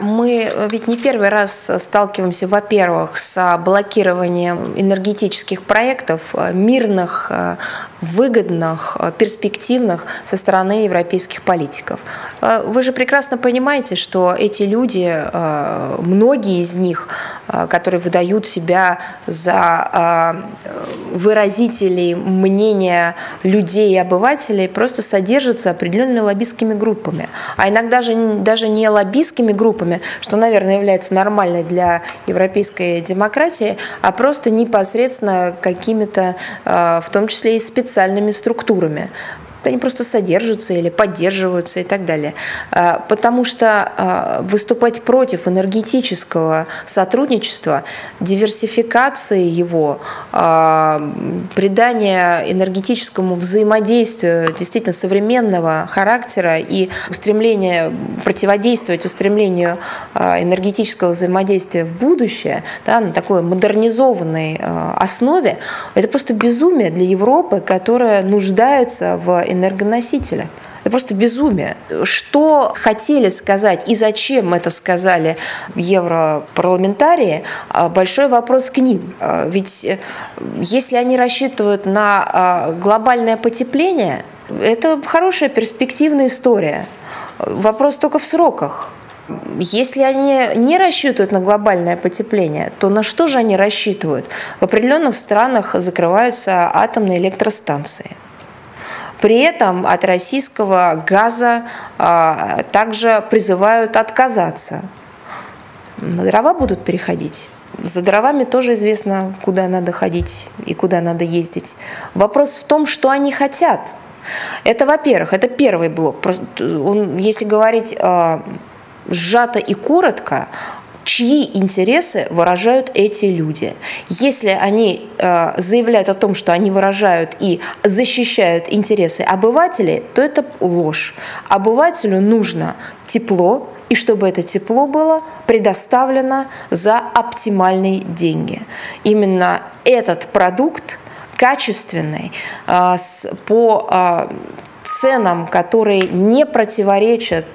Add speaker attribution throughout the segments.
Speaker 1: мы ведь не первый раз сталкиваемся, во-первых, с блокированием энергетических проектов, мирных, выгодных, перспективных со стороны европейских политиков. Вы же прекрасно понимаете, что эти люди, многие из них, которые выдают себя за выразителей мнения людей и обывателей, просто содержатся определенными лоббистскими группами. А иногда же даже не лоббистскими группами, что, наверное, является нормальной для европейской демократии, а просто непосредственно какими-то, в том числе и специальными структурами. Они просто содержатся или поддерживаются и так далее. Потому что выступать против энергетического сотрудничества, диверсификации его, придания энергетическому взаимодействию действительно современного характера и устремление противодействовать устремлению энергетического взаимодействия в будущее, да, на такой модернизованной основе, это просто безумие для Европы, которая нуждается в энергоносителях. Это просто безумие. Что хотели сказать и зачем это сказали европарламентарии, большой вопрос к ним. Ведь если они рассчитывают на глобальное потепление, это хорошая перспективная история. Вопрос только в сроках. Если они не рассчитывают на глобальное потепление, то на что же они рассчитывают? В определенных странах закрываются атомные электростанции. При этом от российского газа также призывают отказаться. На дрова будут переходить. За дровами тоже известно, куда надо ходить и куда надо ездить. Вопрос в том, что они хотят. Это, во-первых, это первый блок. Если говорить сжато и коротко, чьи интересы выражают эти люди. Если они заявляют о том, что они выражают и защищают интересы обывателей, то это ложь. Обывателю нужно тепло, и чтобы это тепло было предоставлено за оптимальные деньги. Именно этот продукт качественный, по ценам, которые не противоречат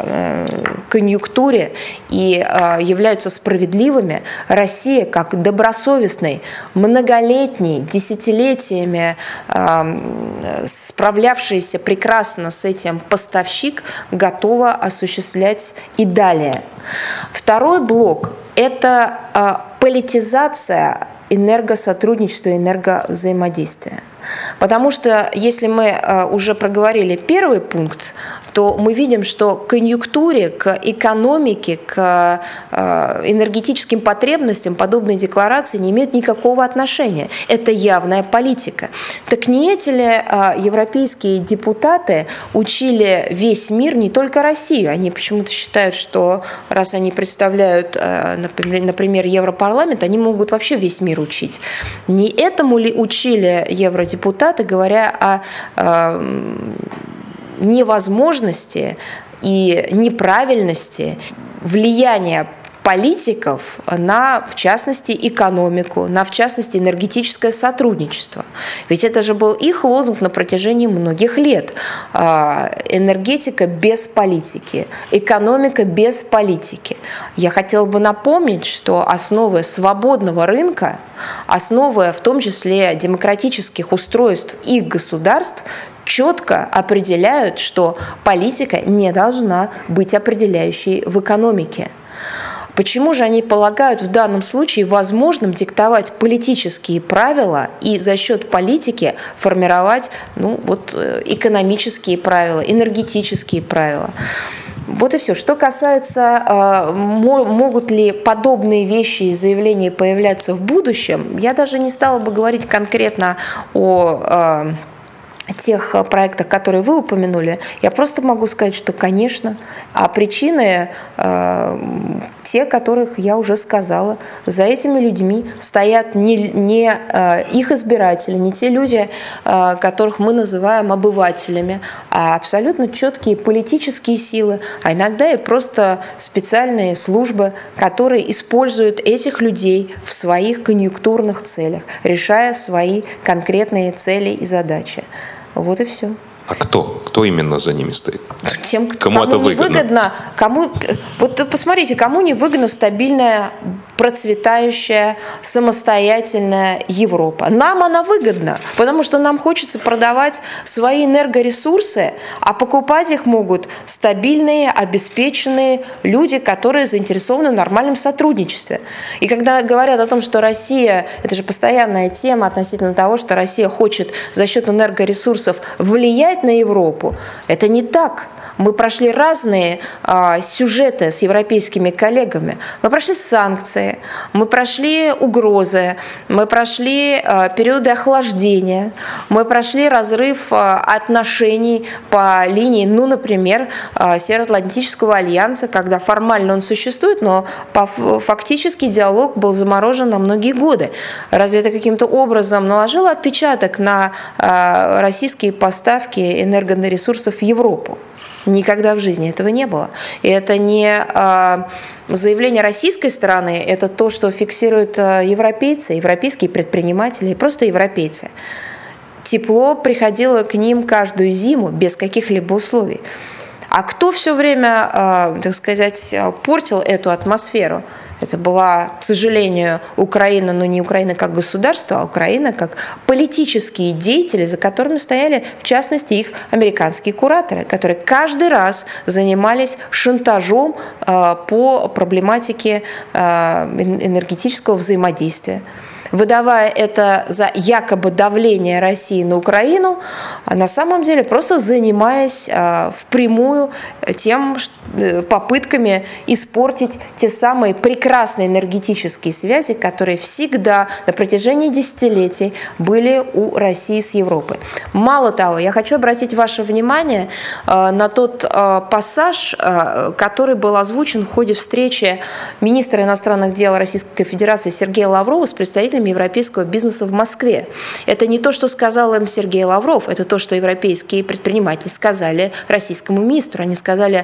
Speaker 1: конъюнктуре и являются справедливыми, Россия, как добросовестный, многолетний, десятилетиями справлявшийся прекрасно с этим поставщик, готова осуществлять и далее. Второй блок – это политизация энергосотрудничества, энерговзаимодействия. Потому что если мы уже проговорили первый пункт, то мы видим, что к конъюнктуре, к экономике, к энергетическим потребностям подобные декларации не имеют никакого отношения. Это явная политика. Так не эти ли европейские депутаты учили весь мир, не только Россию? Они почему-то считают, что раз они представляют, например, Европарламент, они могут вообще весь мир учить. Не этому ли учили евродепутаты, говоря о невозможности и неправильности влияния политиков на, в частности, экономику, на, в частности, энергетическое сотрудничество. Ведь это же был их лозунг на протяжении многих лет. Энергетика без политики, экономика без политики. Я хотела бы напомнить, что основы свободного рынка, основы, в том числе, демократических устройств их государств, четко определяют, что политика не должна быть определяющей в экономике. Почему же они полагают в данном случае возможным диктовать политические правила и за счет политики формировать экономические правила, энергетические правила? Вот и все. Что касается, могут ли подобные вещи и заявления появляться в будущем, я даже не стала бы говорить конкретно о тех проектах, которые вы упомянули, я просто могу сказать, что, конечно, а причины те, которых я уже сказала. За этими людьми стоят не их избиратели, не те люди, которых мы называем обывателями, а абсолютно четкие политические силы, а иногда и просто специальные службы, которые используют этих людей в своих конъюнктурных целях, решая свои конкретные цели и задачи. Вот и все.
Speaker 2: А кто? Кто именно за ними стоит?
Speaker 1: Тем, кому это выгодно. Вот посмотрите, кому не выгодна стабильная, процветающая, самостоятельная Европа. Нам она выгодна, потому что нам хочется продавать свои энергоресурсы, а покупать их могут стабильные, обеспеченные люди, которые заинтересованы в нормальном сотрудничестве. И когда говорят о том, что Россия, это же постоянная тема относительно того, что Россия хочет за счет энергоресурсов влиять на Европу, это не так. Мы прошли разные сюжеты с европейскими коллегами. Мы прошли санкции, мы прошли угрозы, мы прошли периоды охлаждения, мы прошли разрыв отношений по линии, например, Североатлантического альянса, когда формально он существует, но фактически диалог был заморожен на многие годы. Разве это каким-то образом наложило отпечаток на российские поставки энергоресурсов в Европу? Никогда в жизни этого не было. И это не заявление российской стороны, это то, что фиксируют европейцы, европейские предприниматели и просто европейцы. Тепло приходило к ним каждую зиму без каких-либо условий. А кто все время, так сказать, портил эту атмосферу? Это была, к сожалению, Украина, но не Украина как государство, а Украина как политические деятели, за которыми стояли, в частности, их американские кураторы, которые каждый раз занимались шантажом по проблематике энергетического взаимодействия. Выдавая это за якобы давление России на Украину, а на самом деле просто занимаясь впрямую тем попытками испортить те самые прекрасные энергетические связи, которые всегда на протяжении десятилетий были у России с Европой. Мало того, я хочу обратить ваше внимание на тот пассаж, который был озвучен в ходе встречи министра иностранных дел Российской Федерации Сергея Лаврова с представителями европейского бизнеса в Москве. Это не то, что сказал им Сергей Лавров, это то, что европейские предприниматели сказали российскому министру. Они сказали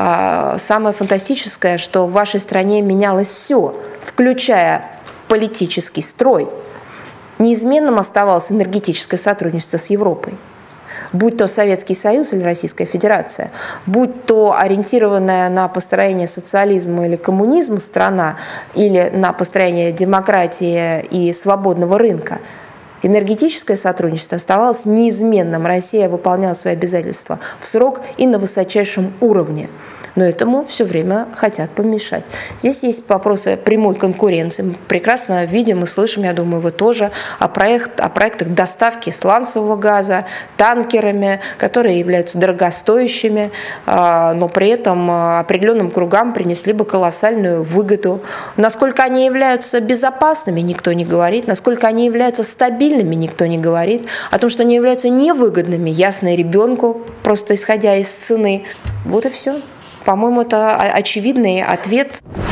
Speaker 1: самое фантастическое, что в вашей стране менялось все, включая политический строй. Неизменным оставалось энергетическое сотрудничество с Европой. Будь то Советский Союз или Российская Федерация, будь то ориентированная на построение социализма или коммунизма страна, или на построение демократии и свободного рынка, энергетическое сотрудничество оставалось неизменным. Россия выполняла свои обязательства в срок и на высочайшем уровне. Но этому все время хотят помешать. Здесь есть вопросы прямой конкуренции. Мы прекрасно видим и слышим, я думаю, вы тоже, о проектах доставки сланцевого газа танкерами, которые являются дорогостоящими, но при этом определенным кругам принесли бы колоссальную выгоду. Насколько они являются безопасными, никто не говорит. Насколько они являются стабильными, никто не говорит. О том, что они являются невыгодными, ясно и ребенку, просто исходя из цены. Вот и все. По-моему, это очевидный ответ.